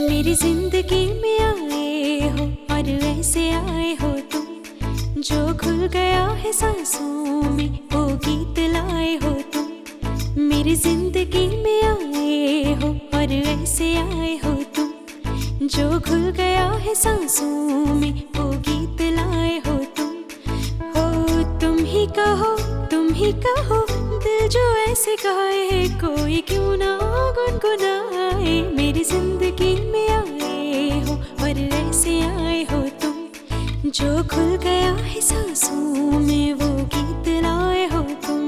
मेरी जिंदगी में आए हो और ऐसे आए हो तुम, जो घुल गया है सांसों में वो गीत लाए हो तुम। मेरी जिंदगी में आए हो और ऐसे आए हो तुम, जो घुल गया है सांसों में वो गीत लाए हो तुम। हो तुम ही कहो, तुम ही कहो, दिल जो ऐसे गाए कोई क्यों ना गुनगुनाए। मेरी जिंदगी में आए हो और ऐसे आए हो तुम, जो खुल गया है सांसों में वो गीत लाए हो तुम।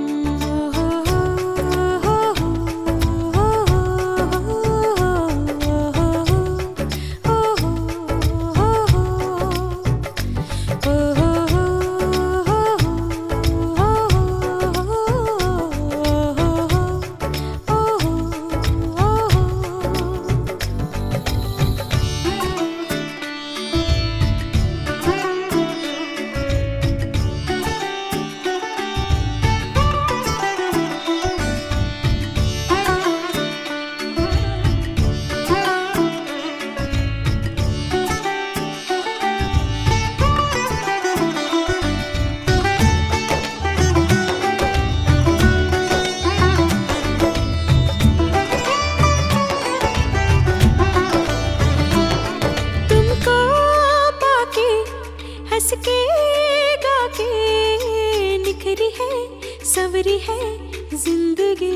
हंस के गा के निखरी है संवरी है जिंदगी।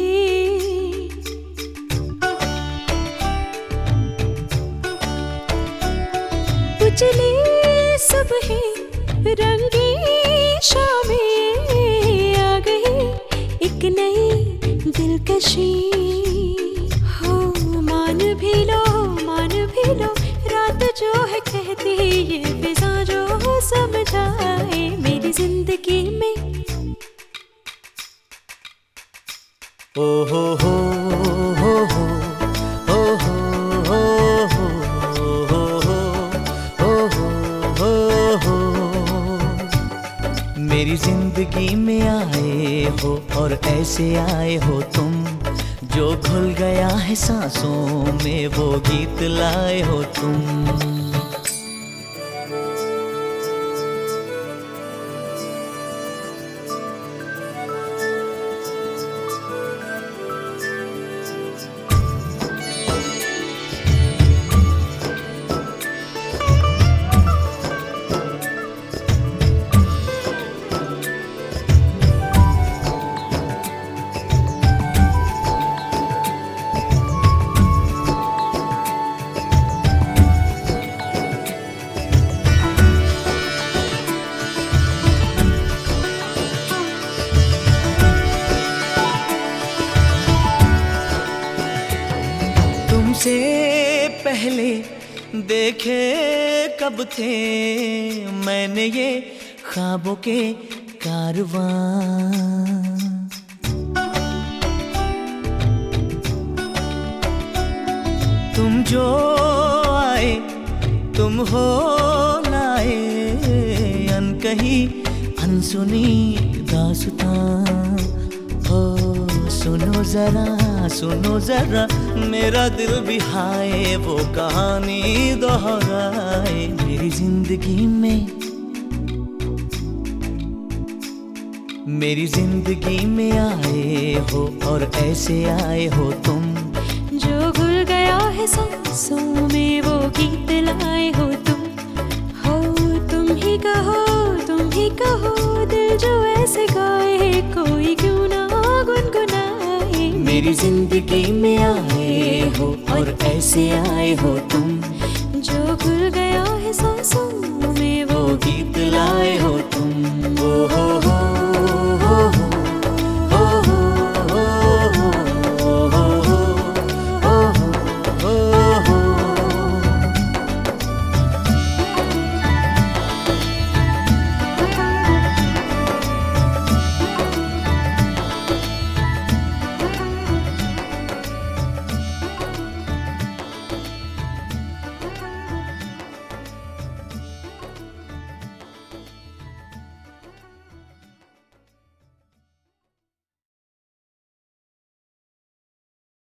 उजली सुबह रंगी शामें आ गई, एक नई दिलकशी। हो मान भी लो, मान भी लो, रात जो है कहती ये फिजा जो समझाए। मेरी जिंदगी में ओ हो हो हो हो ओ हो हो हो हो हो। मेरी जिंदगी में आए हो और ऐसे आए हो तुम, जो घुल गया है सांसों में वो गीत लाए हो तुम। तुमसे पहले देखे कब थे मैंने ये ख्वाबों के कारवां। तुम जो आए तुम हो लाए, अनकही अनसुनी दास्तां। हो सुनो जरा, सुनो जरा, मेरा दिल भी हाय वो कहानी दोहराए। मेरी जिंदगी में, मेरी जिंदगी में आए हो और ऐसे आए हो तुम, जो घुल गया है सांसों में वो गीत लाए हो तुम। हो तुम ही कहो, तुम ही कहो, दिल जो ऐसे गाए कोई क्यों ना गुनगुनाए। मेरी जिंदगी में आए हो और ऐसे आए हो तुम, जो घुल गया है सांसों में वो गीत लाए हो तुम। ओ हो हो।